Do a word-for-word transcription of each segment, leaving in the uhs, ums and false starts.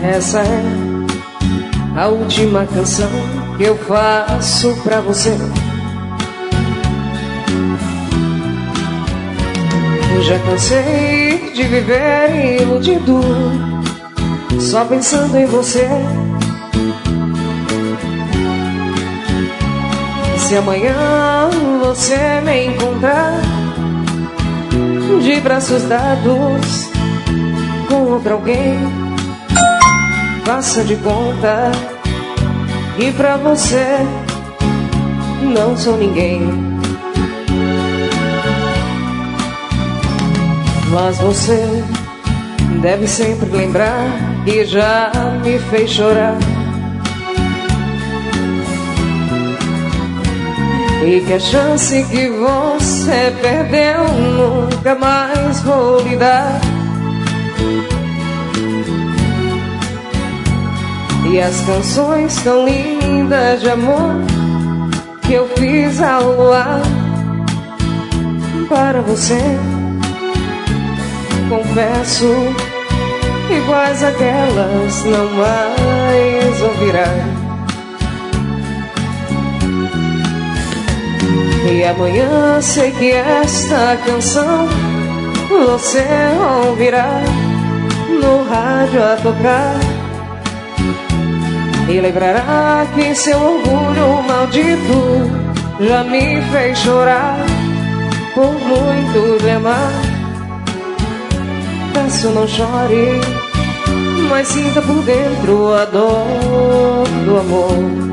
Essa é a última canção que eu faço pra você. Eu já cansei de viver iludido, só pensando em você. Se amanhã você me encontrar de braços dados com outro alguém, faça de conta que pra você não sou ninguém. Mas você deve sempre lembrar que já me fez chorar, e que a chance que você perdeu nunca mais vou lhe dar. E as canções tão lindas de amor que eu fiz ao luar para você, confesso, iguais aquelas não mais ouvirá. E amanhã sei que esta canção você ouvirá no rádio a tocar, e lembrará que seu orgulho maldito já me fez chorar por muito lhe amar. Peço, não chore, mas sinta por dentro a dor do amor.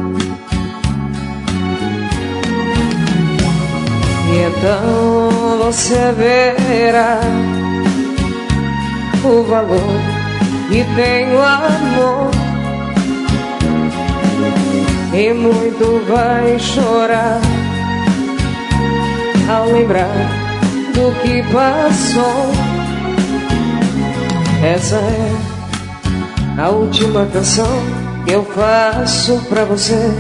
E então você verá o valor que tem o amor, e muito vai chorar ao lembrar do que passou. Essa é a última canção que eu faço pra você.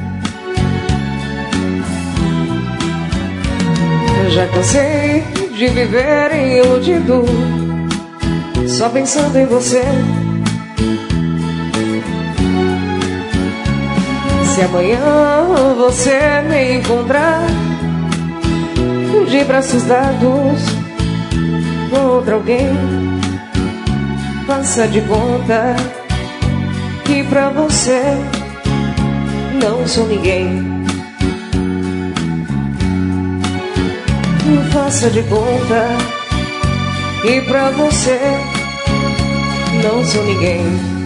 Eu já cansei de viver iludido, só pensando em você. Se amanhã você me encontrar de braços dados com outro alguém, faça de conta que pra você não sou ninguém. Faça de conta que pra você não sou ninguém.